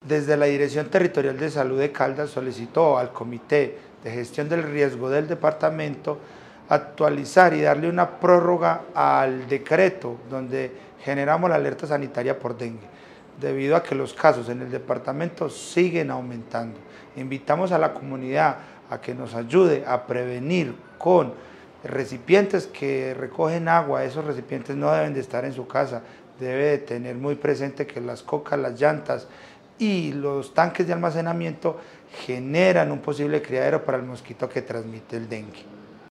Desde la Dirección Territorial de Salud de Caldas solicitó al Comité de Gestión del Riesgo del departamento actualizar y darle una prórroga al decreto donde generamos la alerta sanitaria por dengue, debido a que los casos en el departamento siguen aumentando. Invitamos a la comunidad a que nos ayude a prevenir con recipientes que recogen agua. Esos recipientes no deben de estar en su casa, debe de tener muy presente que las cocas, las llantas y los tanques de almacenamiento generan un posible criadero para el mosquito que transmite el dengue.